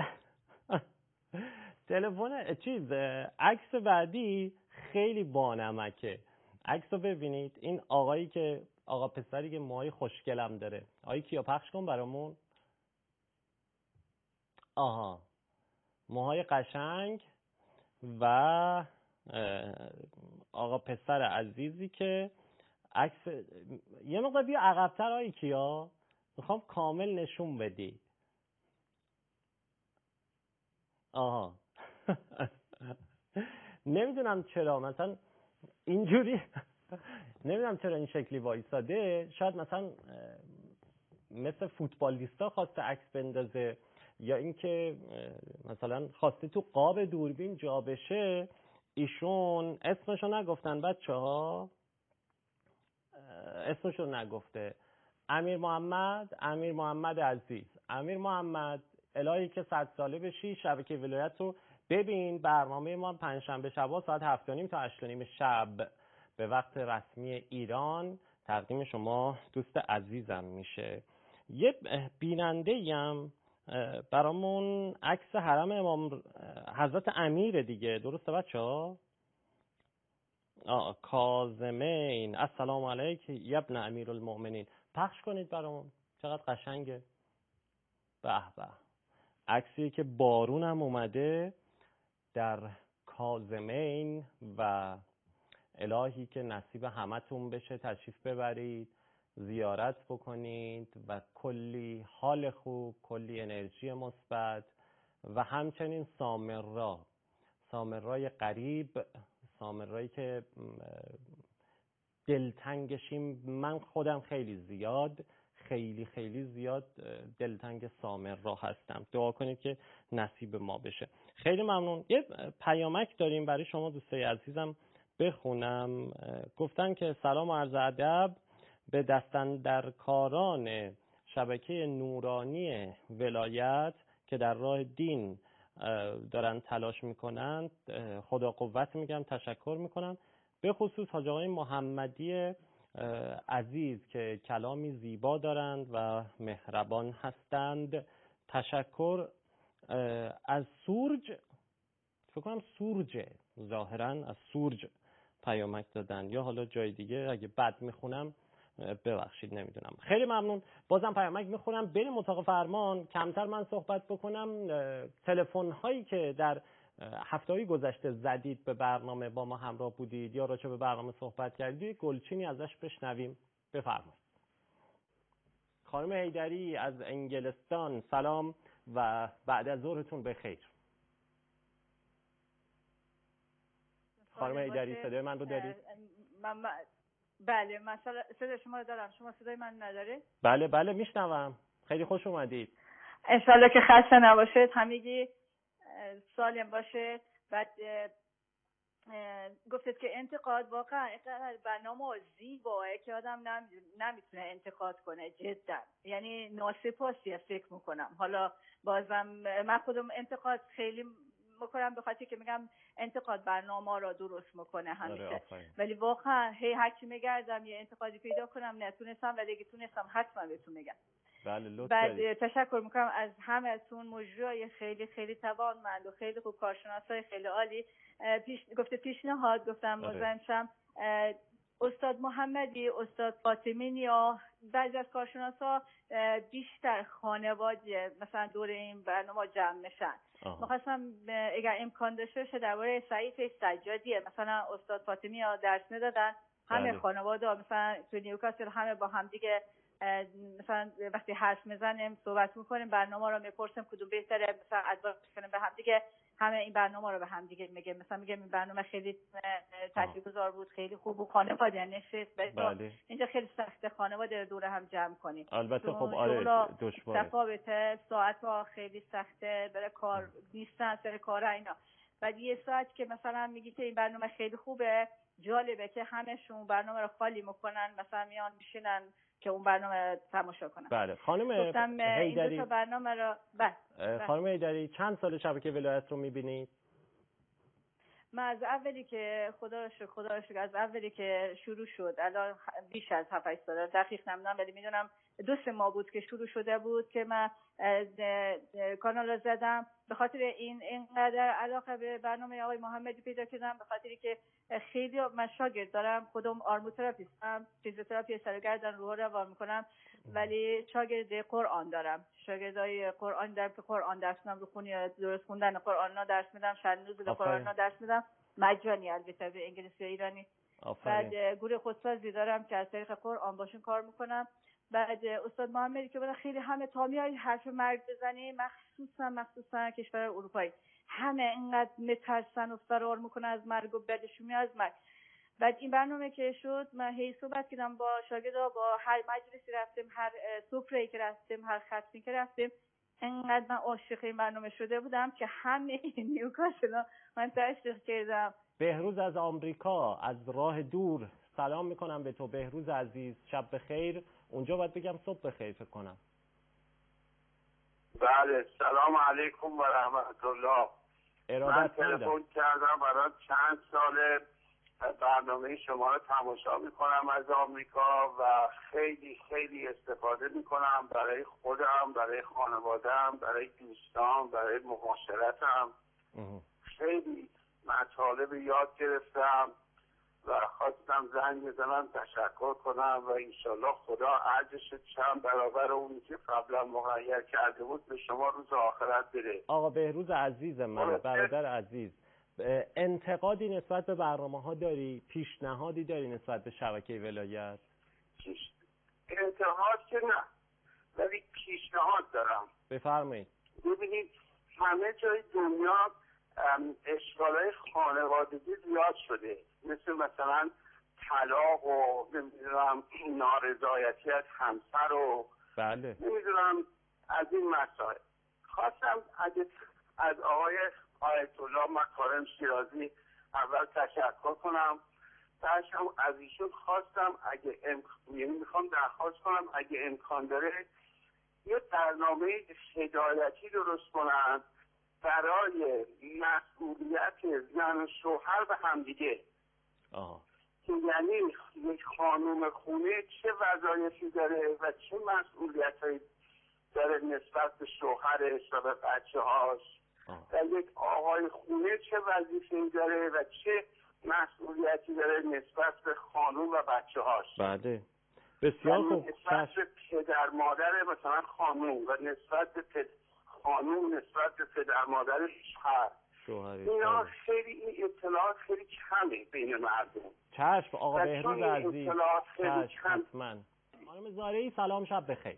تلفن چیز عکس بعدی خیلی بانمکه. عکس رو ببینید، این آقایی که آقا پسری که موهای خوشگلم داره، آقای کیا پخش کن برامون. آها، موهای قشنگ و آقا پسر عزیزی که عکس یه مقدار بیا عقب‌تر آقای کیا، میخوام کامل نشون بدی. آها نمیدونم چرا مثلا اینجوری نمیدونم چرا این شکلی وایساده، شاید مثلا مثل فوتبالیستا خواسته عکس بندازه یا اینکه مثلا خواسته تو قاب دوربین جا بشه، ایشون اسمشو نگفتن بچه ها، اسمشو نگفته. امیر محمد امیر محمد عزیز، امیر محمد الهی که صد ساله بشی. شبکه ولایت رو ببین. برنامه ما پنجشنبه شبا ساعت هفت و نیم تا هشت و نیم شب به وقت رسمی ایران تقدیم شما دوست عزیزم میشه. یه بیننده یم برامون عکس حرم امام حضرت امیر دیگه، درسته بچه ها؟ کاظمین السلام علیک یبن امیر المؤمنین، پخش کنید برامون. چقدر قشنگه. به به، عکسی که بارون هم اومده در کاظمین و الهی که نصیب همتون بشه تشریف ببرید، زیارت بکنید و کلی حال خوب، کلی انرژی مثبت و همچنین سامرا، سامرای قریب، سامرایی که دلتنگشیم. من خودم خیلی زیاد خیلی خیلی زیاد دلتنگ سامرا هستم. دعا کنید که نصیب ما بشه. خیلی ممنون. یه پیامک داریم برای شما دوستای عزیزم بخونم. گفتن که سلام و عرض ادب به دستاندرکاران شبکه نورانی ولایت که در راه دین دارن تلاش میکنند خدا قوت میگم، تشکر میکنم. به خصوص حاج آقای محمدی عزیز که کلامی زیبا دارند و مهربان هستند. تشکر. از سورج، فکر کنم سورجه، ظاهرا از سورج پیامک دادن یا حالا جای دیگه، اگه بد میخونم ببخشید، نمیدونم. خیلی ممنون. بازم پیامک میخونم. بریم اتاق فرمان. کمتر من صحبت بکنم. تلفن هایی که در هفته‌های گذشته زدید به برنامه، با ما همراه بودید یا راجع به برنامه صحبت کردید، گلچینی ازش بشنویم. بفرمایید. خانم حیدری از انگلستان سلام و بعد از ظهرتون بخیر. خانم حیدری صدای من رو دارید؟ من بله، مثلا صدای شما رو دارم. شما صدای من نداره؟ بله بله میشنوم. خیلی خوش اومدید. انشالله که خسته نباشید، همگی سالم باشه. بعد گفتید که انتقاد واقعا برنامه زیباه که آدم نمیتونه انتقاد کنه جدا، یعنی ناسپاسیه فکر میکنم. حالا بازم من خودم انتقاد خیلی میکنم به خاطر که میگم انتقاد برنامه را درست میکنه همیشه، ولی واقعا هی هرچی میگردم یه انتقادی پیدا کنم نتونستم، ولی اگه تونستم حتما بهتون میگم. بله لطفا. بعد تشکر میکنم از همه‌تون، مجرای خیلی خیلی توانمند و خیلی خوب، کارشناسای خیلی عالی. پیش گفته پیشنهاد گفتم مزاحمشم استاد محمدی، استاد فاطمی یا بعضی از کارشناسا بیشتر خانواده مثلا دور این برنامه جمع میشن. می‌خواستم اگر امکان داشته باشه درباره صحیفه سجادیه، مثلا استاد فاطمی ها درس میدادن، همه خانواده مثلا تو نیوکاسل همه با هم دیگه مثلا وقتی حرف میزنیم صحبت میکنیم، برنامه رو میپرسیم کدوم بهتره، مثلا ادوایس کنیم به هم دیگه، همه این برنامه رو به هم دیگه میگه، مثلا میگه این برنامه خیلی تاثیرگذار بود، خیلی خوب بود، خانواده نشست. بله. اینجا خیلی سخته خانواده دور هم جمع کنیم. البته خب آره دشواره، تفاوته، ساعت‌ها خیلی سخته، برای کار نیستن سر کارا اینا. بعد یه ساعت که مثلا میگی که این برنامه خیلی خوبه، جالبه که همشون برنامه رو خالی میکنن، مثلا میان میشینن که اون برنامه تماشا کنن. بله خانم حیدری، این دو تا برنامه رو بله. خانم حیدری چند سال شبکه ولایت رو میبینید؟ من از اولی که خدا رو شکر خدا رو شکر از اولی که شروع شد، الان بیش از هفت هشت سال دقیق نمیدونم، ولی میدونم دو سه ماه بود که شروع شده بود که من کانال رو زدم. به خاطر این اینقدر علاقه به برنامه آقای محمدی پیدا کردم، به خاطری که خیلی من شاگرد دارم، خودم آرموتراپیستم، فیزیوتراپی سر و گردن روح رو روان میکنم، ولی شاگرد قرآن دارم، شاگردای قرآن دارم که قرآن درس میدم، رو خونی درست خوندن قرآن درس میدم، شنوز قرآن درس میدم مجانی، البته به انگلیسی و ایرانی. آفرین. بعد گروه خودسازی دارم که از طریق قرآن باشون کار میکنم. بعد استاد محمدی که بودن خیلی همه تا میای حرف مرد بزنی، مخصوصا مخصوصا کشور اروپایی همه اینقدر میترسن و فرار میکنن از مرگ و بدشون میاد از مرگ. بعد این برنامه که شد من هی صحبت کردم با شاگردا، با هر مجلسی رفتیم، هر سفره‌ای که رفتیم، هر ختمی که رفتیم، اینقدر من عاشق این برنامه شده بودم که همه نیوکاسل من تشویق کردم بهروز از آمریکا، از راه دور سلام میکنم به تو بهروز عزیز. شب بخیر. اونجا باید بگم صبح بخیر فکر کنم. بله سلام علیکم و رحمت الله. من تلفن کردم برای چند سال برنامه شما رو تماشا میکنم از آمریکا و خیلی خیلی استفاده میکنم برای خودم، برای خانوادم، برای دوستان، برای معاشرتم. خیلی مطالب یاد گرفتم و خواستم زنگ بزنم تشکر کنم و انشالله خدا ارجش چند برابر اونی که قبلا مهیا کرده بود به شما روز آخرت بده. آقا بهروز عزیز من، برادر عزیز، انتقادی نسبت به برنامه ها داری؟ پیشنهادی داری نسبت به شبکه ولایت؟ انتقاد که نه، ولی پیشنهاد دارم. بفرمایید. ببینید همه جای دنیا اشکالای خانوادگی زیاد شده، مثل مثلا طلاق و نمیدونم نارضایتی از همسر و بله نمیدونم از این مسائل. خواستم اگه از آقای آیت الله مکارم شیرازی اول تشکر کنم، بعدش هم از ایشون خواستم اگه ام... یعنی میخوام درخواست کنم اگه امکان داره یه برنامه هدایتی درست کنن برای مسئولیت زن و شوهر به همدیگه. آه. که یعنی یک خانم خونه چه وظایفی داره و چه مسئولیتایی داره نسبت به شوهرش و به بچه هاش و یک آقای خونه چه وظیفه‌ای داره و چه مسئولیتی داره نسبت به خانم و بچه هاش. بله بسیار خوب. نسبت به پدر مادر مثلا خانم و نسبت به پدر خانوم نسبت به پدر مادر شوهر. اینا خیلی این اطلاعات خیلی کمه بین مردم. چشم آقا بهروز عزیز. چشم حتما. خانم زارعی سلام، شب بخیر.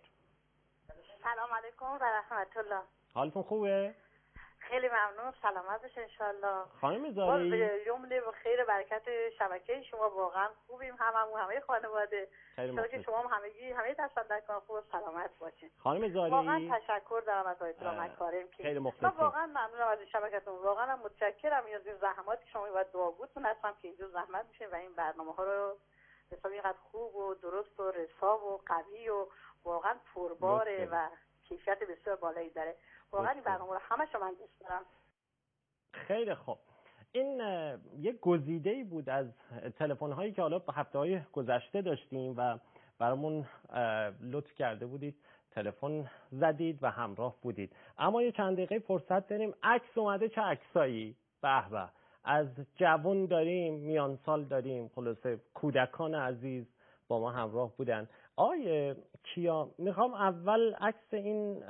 سلام علیکم و رحمت الله. حالتون خوبه؟ خیلی ممنون، سلامت باشه انشالله. خانم زارعی به جمله و خیر برکت شبکه شما واقعا خوبیم، هممون همه خانواده. شما که شما هم همگی همه دست در کار خوب سلامت باشین. خانم زارعی واقعا تشکر دارم از آیت الله مکارم که خیلی مخلصیم. من واقعا ممنونم از شبکه‌تون، واقعا متشکرم از این زحماتی که شما و دعاگوتون هستم که اینجور زحمت میشه و این برنامه‌ها رو حساب اینقدر خوب و درست و رسا و قوی و واقعا پرباره و کیفیت بسیار بالایی داره. واقعا این برنامه رو همه‌شو من دوست دارم. خیلی خوب. این یک گزیده‌ای بود از تلفن‌هایی که حالا هفته‌های گذشته داشتیم و برامون لطف کرده بودید، تلفن زدید و همراه بودید. اما یه چند دقیقه فرصت داریم. عکس اومده، چه عکسایی؟ به به. از جوان داریم، میان سال داریم، خلاصه کودکان عزیز با ما همراه بودن. آیه کیا، میخوام اول عکس این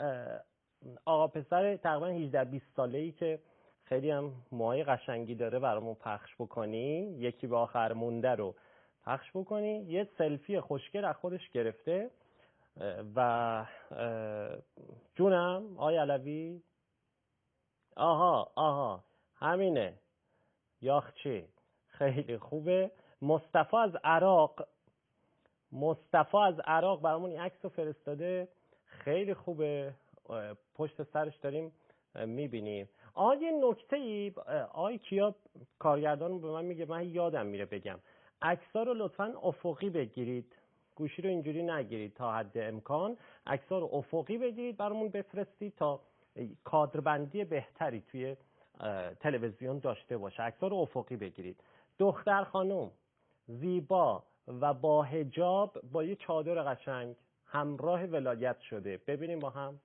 آقا پسر تقریبا هجده بیست ساله‌ای که خیلی هم موهای قشنگی داره برامون پخش بکنی، یکی به آخر مونده رو پخش بکنی. یه سلفی خوشگل از خودش گرفته و جونم آی علوی، آها آها همینه، یاخچی، خیلی خوبه. مصطفی از عراق، مصطفی از عراق برامون این عکس رو فرستاده، خیلی خوبه، پشت سرش داریم میبینیم. آه یه نکته ای آی کیا کارگردان به من میگه، من یادم میره بگم، عکس‌ها رو لطفاً افقی بگیرید، گوشی رو اینجوری نگیرید، تا حد امکان عکس‌ها رو افقی بگیرید برامون بفرستید تا کادربندی بهتری توی تلویزیون داشته باشه. عکس‌ها رو افقی بگیرید. دختر خانم زیبا و با حجاب با یه چادر قشنگ همراه ولایت شده. ببینیم با هم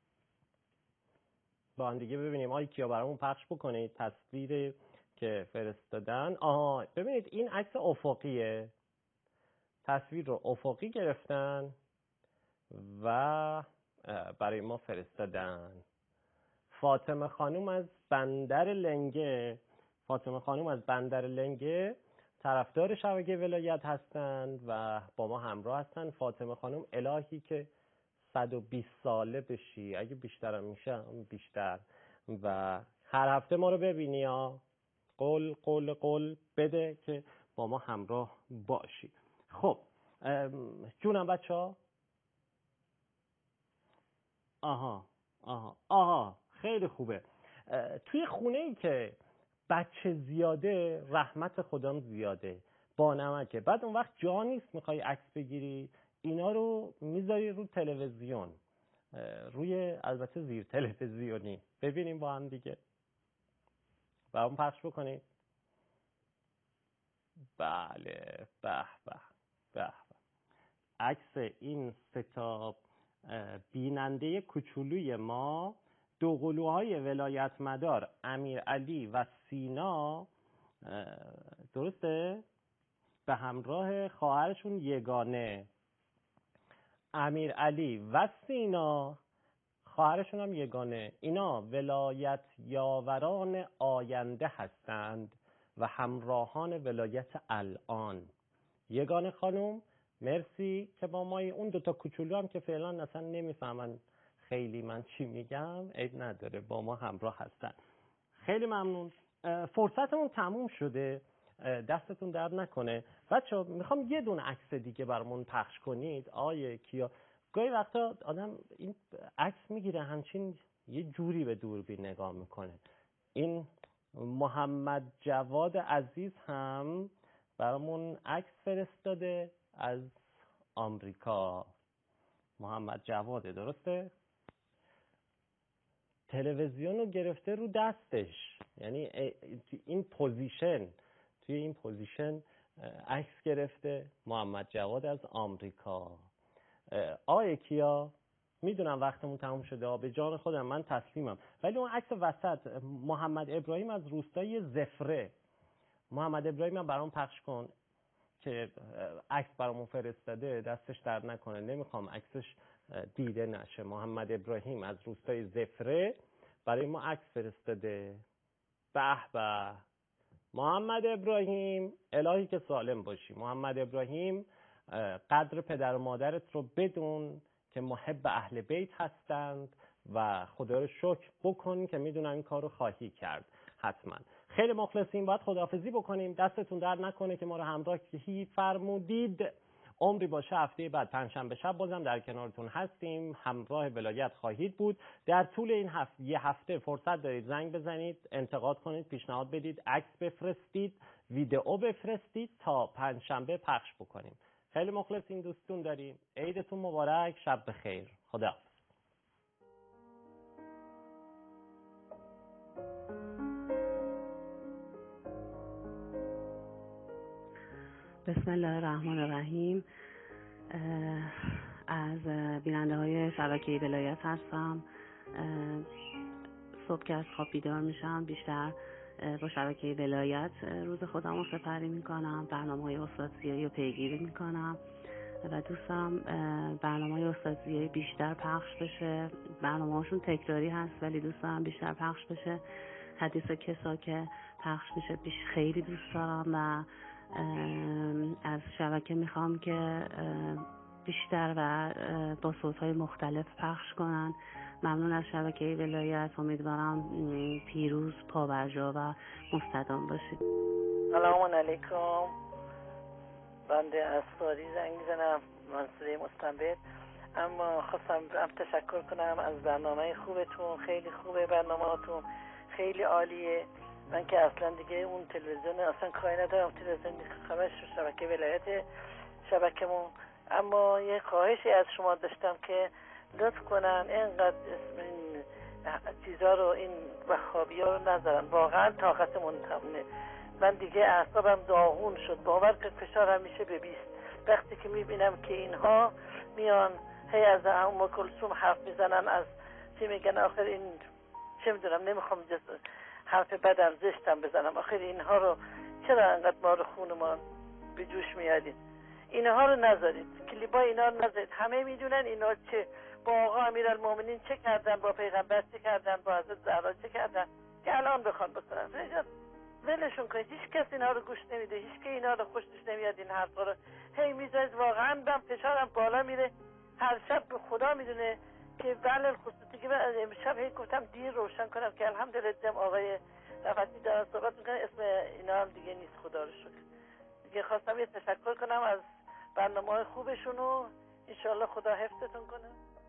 با هم دیگه ببینیم. آی کیا برامون پخش بکنید تصویر که فرستادن. آها ببینید این عکس افقیه، تصویر رو افقی گرفتن و برای ما فرستادن. فاطمه خانوم از بندر لنگه، فاطمه خانوم از بندر لنگه طرفدار شبکه ولایت هستند و با ما همراه هستند. فاطمه خانوم الهی که صد و بیست ساله بشی، اگه بیشترم میشه بیشتر، و هر هفته ما رو ببینی ها، قول قول قول بده که با ما همراه باشی. خب جونم بچه ها، آها آها آها خیلی خوبه. توی خونه ای که بچه زیاده رحمت خدام زیاده، با نمکه. بعد اون وقت جا نیست میخوای عکس بگیری، اینا رو میذاری رو تلویزیون، روی البته زیر تلویزیونی، ببینیم با هم دیگه، برام پخش بکنید. بله، به به به، عکس این سه تا بیننده کوچولوی ما، دو قلوهای ولایت مدار امیرعلی و سینا، درسته؟ به همراه خواهرشون یگانه. امیرعلی و سینا خواهرشون هم یگانه، اینا ولایت یاوران آینده هستند و همراهان ولایت الان. یگانه خانم مرسی که با ما، اون دوتا کوچولو هم که فعلا اصلا نمیفهمن خیلی من چی میگم، عیب نداره، با ما همراه هستن. خیلی ممنون. فرصتمون تموم شده، دستتون درد نکنه. بچه‌ها میخوام یه دونه عکس دیگه برامون پخش کنید. آیه کیا، گاهی وقتا آدم این عکس میگیره همچین یه جوری به دوربین نگاه میکنه. این محمد جواد عزیز هم برامون عکس فرستاده از آمریکا. محمد جواده، درسته؟ تلویزیون رو گرفته رو دستش، یعنی این پوزیشن، توی این پوزیشن عکس گرفته. محمد جواد از آمریکا. آقای کیا، میدونم وقتمون تموم شده، به جان خودم من تسلیمم، ولی اون عکس وسط محمد ابراهیم از روستای زفره، محمد ابراهیم هم برام پخش کن که عکس برامون فرستاده، دستش درد نکنه، نمیخوام عکسش دیده نشه. محمد ابراهیم از روستای زفره برای ما عکس فرستاده. به به محمد ابراهیم، الهی که سالم باشی. محمد ابراهیم، قدر پدر و مادرت رو بدون که محب اهل بیت هستند و خدا رو شکر بکن که میدونن این کار رو خواهی کرد حتما. خیلی مخلصیم، باید خداحافظی بکنیم. دستتون درد نکنه که ما رو همراهی فرمودید. عمری باشه هفته بعد پنجشنبه شب بازم در کنارتون هستیم، همراه ولایت خواهید بود. در طول این هفته یه هفته فرصت دارید زنگ بزنید، انتقاد کنید، پیشنهاد بدید، عکس بفرستید، ویدئو بفرستید تا پنجشنبه پخش بکنیم. خیلی مخلصیم، دوستون داریم. عیدتون مبارک، شب بخیر، خدا. بسم الله الرحمن الرحیم. از بیننده های شبکه ولایت هستم. صبح که از خواب بیدار میشم بیشتر با شبکه ولایت روز خودم رو سپری میکنم، برنامه های استاد زیایی رو پیگیری میکنم و دوست دارم برنامه های استاد زیایی بیشتر پخش بشه. برنامه هاشون تکراری هست ولی دوست دارم بیشتر پخش بشه. حدیث کسا که پخش میشه بیش خیلی دوست دارم و از شبکه میخوام که بیشتر و با صوت‌های مختلف پخش کنن. ممنون از شبکه ولایت، امیدوارم پیروز، پابرجا و مستدام باشید. سلام علیکم، بنده اسفاری زنگ میزنم، منصوری مستنبط. اما خواستم هم تشکر کنم از برنامه خوبتون، خیلی خوبه برنامه‌تون، خیلی عالیه. من که اصلا دیگه اون تلویزیون اصلا کاری ندارم، تلویزیون خبرش شبکه ولایت شبکه‌مون. اما یه خواهشی از شما داشتم که لطف کنن اینقدر این چیزا رو، این وهابی ها رو نذارن، واقعا طاقتمون تمومه. من دیگه اعصابم داغون شد، باور کن فشارم میشه به بیست وقتی که میبینم که اینها میان هی از ام کلثوم حرف میزنن، از چی میگن، آخر این چه میدونم، نمیخوام حرف بدم زشتم بزنم، آخر اینها رو چرا انقدر ما رو خونمان به جوش میادین؟ اینها رو نذارید، کلیپای اینا رو نذارید. همه میدونن اینا چه با آقا امیرالمومنین چه کردن، با پیغمبر چه کردن، با حضرت زهرا چه کردن که الان بخوان بکنن. ولشون کنید، هیچ کس اینا رو گوش نمیده، هیچ که اینا رو خوشش نمیاد این حرفا رو هی میذارید. واقعا من فشارم بالا میره هر شب، به خدا میدونه که بله خصوصی که امشب هی گفتم دیر روشن کنم که الحمدلله دیدم آقای رفعتی دارن صحبت میکنن، اسم اینا هم دیگه نیست، خدا رو شکر. دیگه خواستم یه تشکر کنم از برنامه‌های خوبشون و انشالله خدا حفظتون کنه.